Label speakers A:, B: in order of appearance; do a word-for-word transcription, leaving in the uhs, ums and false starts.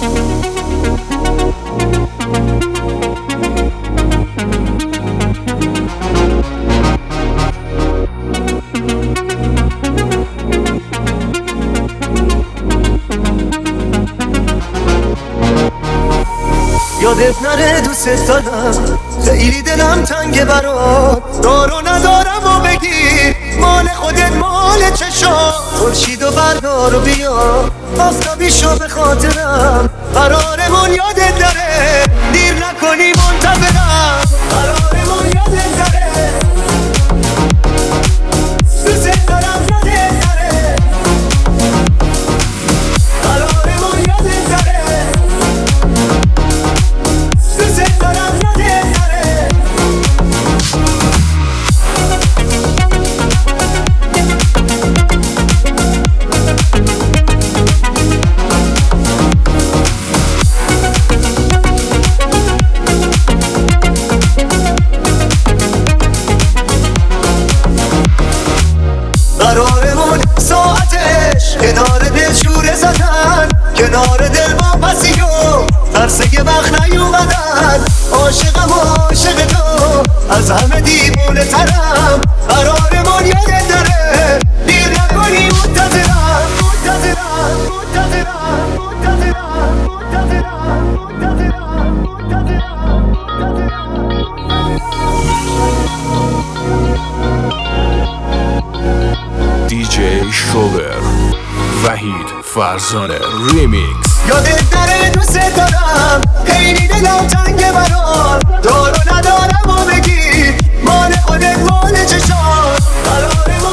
A: یادت نره دوست دارم، خیلی دلم تنگه برات، دارو ندارم و بگیر مال خودت مال چشام. خورشید و بردار و بیا آفتابی شو به خاطرم، قرارمون یادت داره دیر نکنی منتظرم، قرارمون یادت داره دوست دارم یادت داره، قرارمون یادت داره دوست دارم یادت داره. قرارمون ساعتش کنار دل شوره زدن، کنار دل با پسی و ترس یه وقت نیومدن. عاشقم و عاشق تو از همه دیوونه ترم، قرارمون یادت داره دیر نکنی منتظرم، منتظرم منتظرم منتظرم منتظرم منتظرم
B: دی جی شوبر وحید فرزانه ریمیکس.
A: یادت نره دوست دارم، خیلی دلم تنگه برات، دارو ندارم و بگیر مال خودت مال چشام، قرارمون